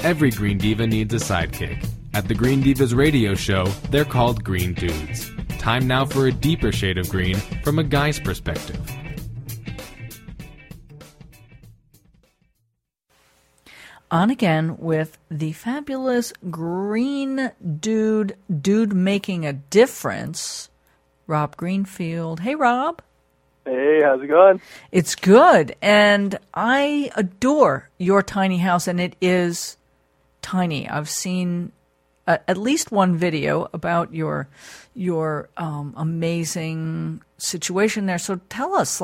Every Green Diva needs a sidekick. At the Green Divas radio show, they're called Green Dudes. Time now for a deeper shade of green from a guy's perspective. On again with the fabulous Green Dude making a difference, Rob Greenfield. Hey, Rob. Hey, how's it going? It's good, and I adore your tiny house, and it is tiny. I've seen at least one video about your amazing situation there. So tell us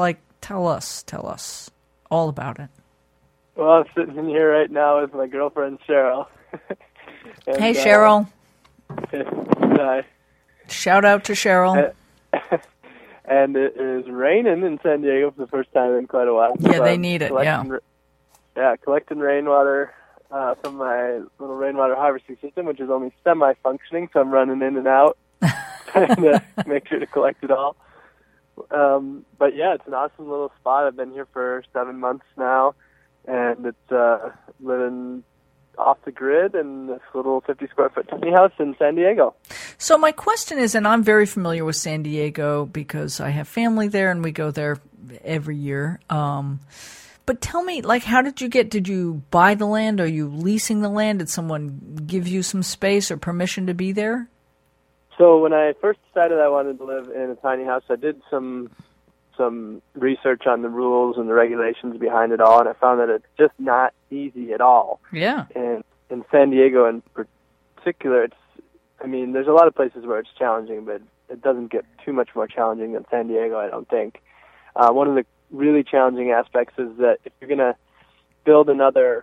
all about it. Well, I'm sitting in here right now with my girlfriend, Cheryl. And, hey, Cheryl. Hi. Shout out to Cheryl. And it is raining in San Diego for the first time in quite a while. Yeah, so they need it, collecting rainwater from my little rainwater harvesting system, which is only semi-functioning, so I'm running in and out trying to make sure to collect it all. But yeah, it's an awesome little spot. I've been here for 7 months now, and it's living off the grid in this little 50-square-foot tiny house in San Diego. So my question is, and I'm very familiar with San Diego because I have family there and we go there every year. But tell me, how did you buy the land? Are you leasing the land? Did someone give you some space or permission to be there? So when I first decided I wanted to live in a tiny house, I did some research on the rules and the regulations behind it all, and I found that it's just not easy at all. Yeah. And in San Diego in particular, there's a lot of places where it's challenging, but it doesn't get too much more challenging than San Diego, I don't think. One of the really challenging aspects is that if you're going to build another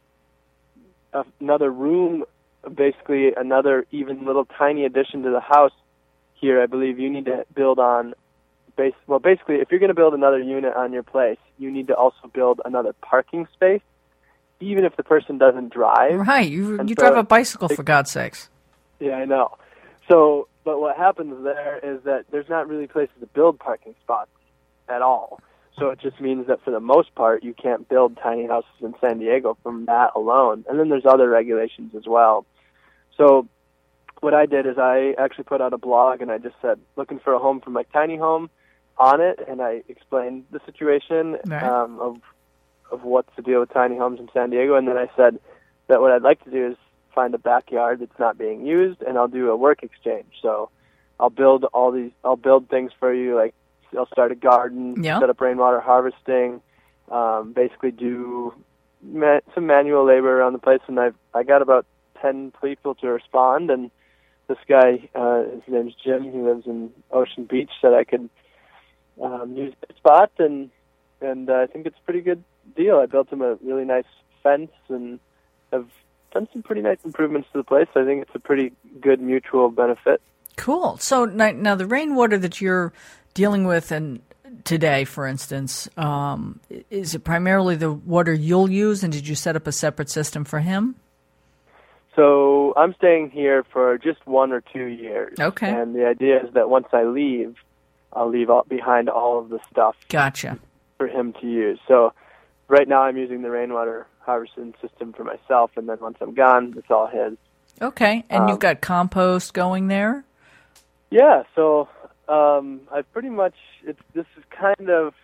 room, basically another even little tiny addition to the house here, I believe you need to build on basically, if you're going to build another unit on your place, you need to also build another parking space, even if the person doesn't drive. Right, you drive a bicycle, for God's sakes. Yeah, I know. So, but what happens there is that there's not really places to build parking spots at all. So it just means that for the most part, you can't build tiny houses in San Diego from that alone. And then there's other regulations as well. So what I did is I actually put out a blog, and I just said, looking for a home for my tiny home on it, and I explained the situation of what's the deal with tiny homes in San Diego, and then I said that what I'd like to do is find a backyard that's not being used, and I'll do a work exchange. So I'll build things for you, like I'll start a garden, set up rainwater harvesting, basically do some manual labor around the place, and I got about 10 people to respond, and this guy, his name's Jim, he lives in Ocean Beach, said I could use the spot, and I think it's a pretty good deal. I built him a really nice fence and have done some pretty nice improvements to the place. I think it's a pretty good mutual benefit. Cool. So now the rainwater that you're dealing with today, for instance, is it primarily the water you'll use, and did you set up a separate system for him? So I'm staying here for just 1 or 2 years. Okay. And the idea is that once I leave, I'll leave behind all of the stuff. Gotcha. For him to use. So right now I'm using the rainwater harvesting system for myself, and then once I'm gone, it's all his. Okay. And you've got compost going there? Yeah. So I've pretty much, this is kind of,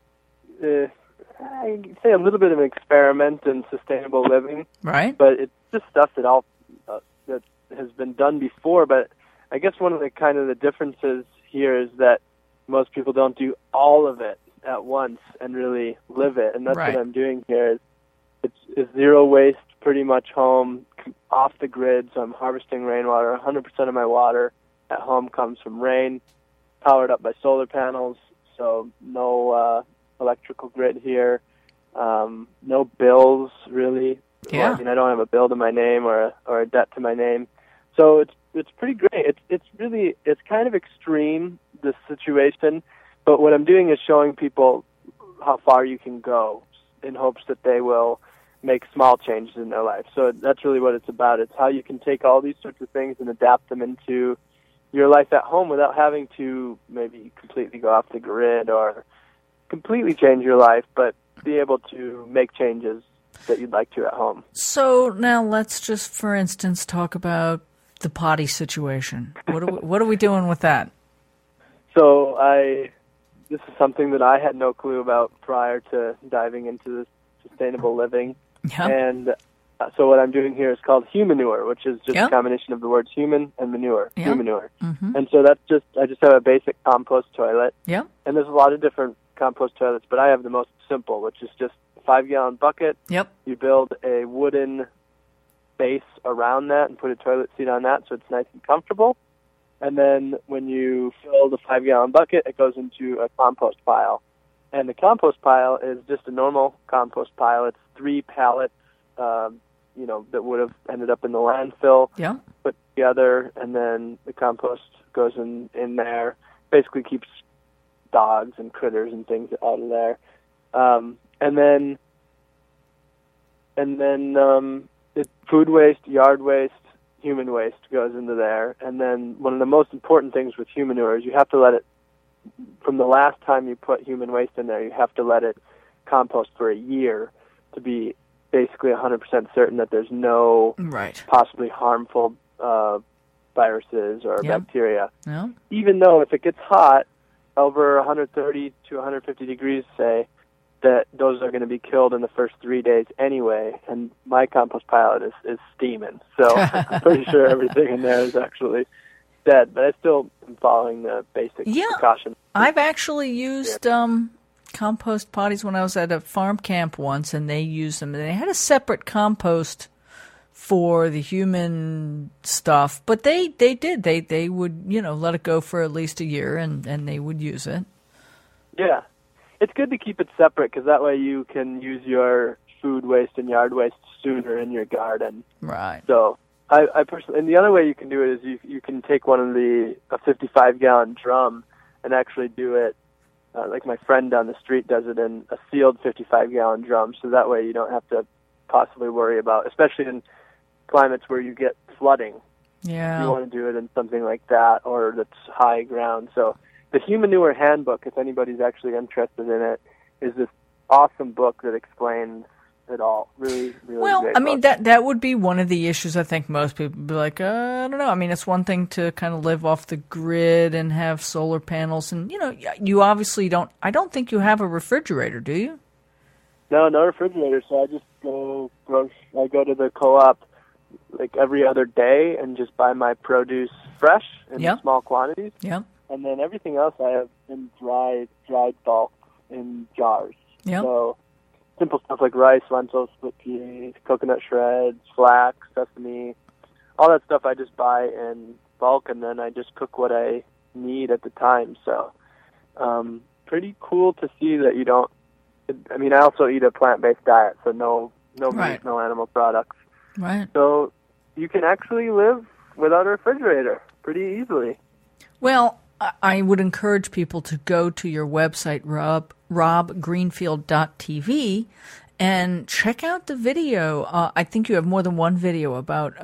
I'd say a little bit of an experiment in sustainable living. Right. But it's just stuff that that has been done before. But I guess one of the differences here is that most people don't do all of it at once and really live it. And that's what I'm doing here. It's zero waste, pretty much home, off the grid. So I'm harvesting rainwater. 100% of my water at home comes from rain, powered up by solar panels. So no electrical grid here. No bills, really. Yeah. I don't have a bill to my name or a debt to my name. So it's pretty great. It's kind of extreme, this situation, but what I'm doing is showing people how far you can go in hopes that they will make small changes in their life. So that's really what it's about. It's how you can take all these sorts of things and adapt them into your life at home without having to maybe completely go off the grid or completely change your life, but be able to make changes that you'd like to at home. So now let's just, for instance, talk about the potty situation. What are we doing with that? So this is something that I had no clue about prior to diving into this sustainable living. Yeah. And so what I'm doing here is called humanure, which is just Yeah. a combination of the words human and manure, Yeah. humanure. Mm-hmm. And so I just have a basic compost toilet. Yeah. And there's a lot of different compost toilets, but I have the most simple, which is just a 5-gallon bucket. Yep. You build a wooden base around that and put a toilet seat on that so it's nice and comfortable. And then when you fill the 5-gallon bucket, it goes into a compost pile. And the compost pile is just a normal compost pile. It's 3 pallets, that would have ended up in the landfill, Yeah. put together, and then the compost goes in there. Basically keeps dogs and critters and things out of there. And then food waste, yard waste, human waste goes into there. And then one of the most important things with humanure is you have to let it, from the last time you put human waste in there, you have to let it compost for a year to be basically 100% certain that there's no Right. possibly harmful viruses or Yep. bacteria. No. Even though if it gets hot, over 130 to 150 degrees, say, that those are going to be killed in the first 3 days anyway, and my compost pile is steaming. So I'm pretty sure everything in there is actually dead, but I still am following the basic precautions. I've actually used compost potties when I was at a farm camp once, and they used them. They had a separate compost for the human stuff, but they did. They would, let it go for at least a year, and they would use it. Yeah. It's good to keep it separate because that way you can use your food waste and yard waste sooner in your garden. Right. So I personally, and the other way you can do it is you can take one of a 55-gallon drum and actually do it, like my friend down the street does it in a sealed 55-gallon drum. So that way you don't have to possibly worry about, especially in climates where you get flooding. Yeah. You want to do it in something like that or that's high ground. So the Humanure Handbook, if anybody's actually interested in it, is this awesome book that explains it all. Really, really well, great I mean, book. that would be one of the issues. I think most people would be like, I don't know. I mean, it's one thing to kind of live off the grid and have solar panels. And, you obviously don't, I don't think you have a refrigerator, do you? No refrigerator. So I just go to the co-op like every other day and just buy my produce fresh in small quantities. Yep. And then everything else I have in dried bulk in jars. Yep. So simple stuff like rice, lentils, split peas, coconut shreds, flax, sesame, all that stuff I just buy in bulk, and then I just cook what I need at the time. So pretty cool to see that you don't. I mean, I also eat a plant-based diet, so no Right. meat, no animal products. Right. So you can actually live without a refrigerator pretty easily. Well, I would encourage people to go to your website, robgreenfield.tv, and check out the video. I think you have more than one video about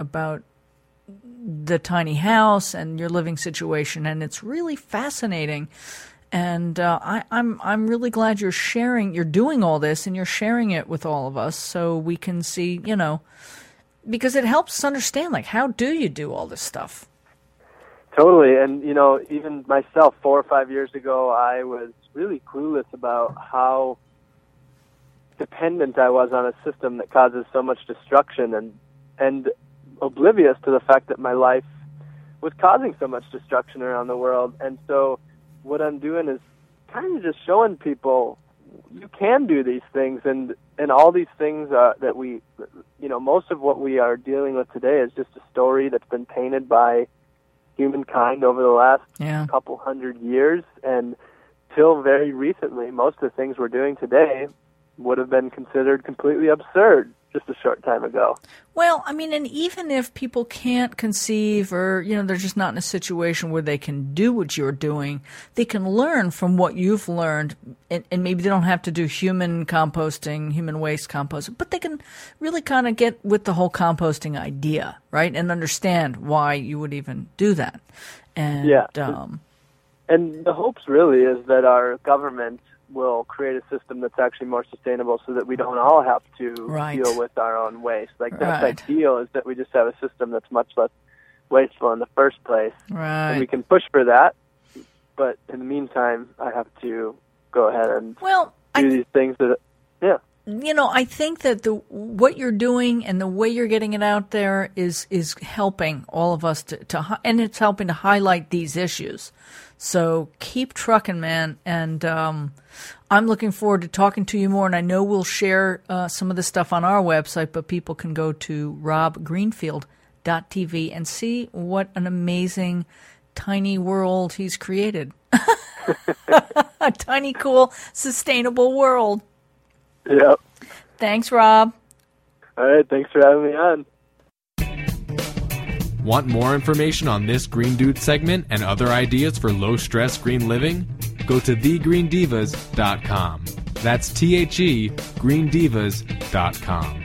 the tiny house and your living situation, and it's really fascinating. And I'm really glad you're doing all this, and you're sharing it with all of us so we can see, because it helps us understand, like, how do you do all this stuff? Totally, and even myself, 4 or 5 years ago, I was really clueless about how dependent I was on a system that causes so much destruction, and oblivious to the fact that my life was causing so much destruction around the world. And so what I'm doing is kind of just showing people you can do these things, and all these things that we, most of what we are dealing with today is just a story that's been painted by humankind over the last couple hundred years, and till very recently, most of the things we're doing today would have been considered completely absurd just a short time ago. Well, I mean, and even if people can't conceive or, they're just not in a situation where they can do what you're doing, they can learn from what you've learned, and maybe they don't have to do human composting, human waste composting, but they can really kind of get with the whole composting idea, right, and understand why you would even do that. And, and the hopes really is that our government will create a system that's actually more sustainable so that we don't all have to deal with our own waste. Like, that's ideal, is that we just have a system that's much less wasteful in the first place. Right. And we can push for that, but in the meantime, I have to go ahead and do these things that, I think that what you're doing and the way you're getting it out there is helping all of us to and it's helping to highlight these issues. So keep trucking, man. And I'm looking forward to talking to you more. And I know we'll share some of the stuff on our website, but people can go to robgreenfield.tv and see what an amazing tiny world he's created. A tiny, cool, sustainable world. Yep. Thanks, Rob. All right. Thanks for having me on. Want more information on this Green Dude segment and other ideas for low-stress green living? Go to thegreendivas.com. That's THE, greendivas.com.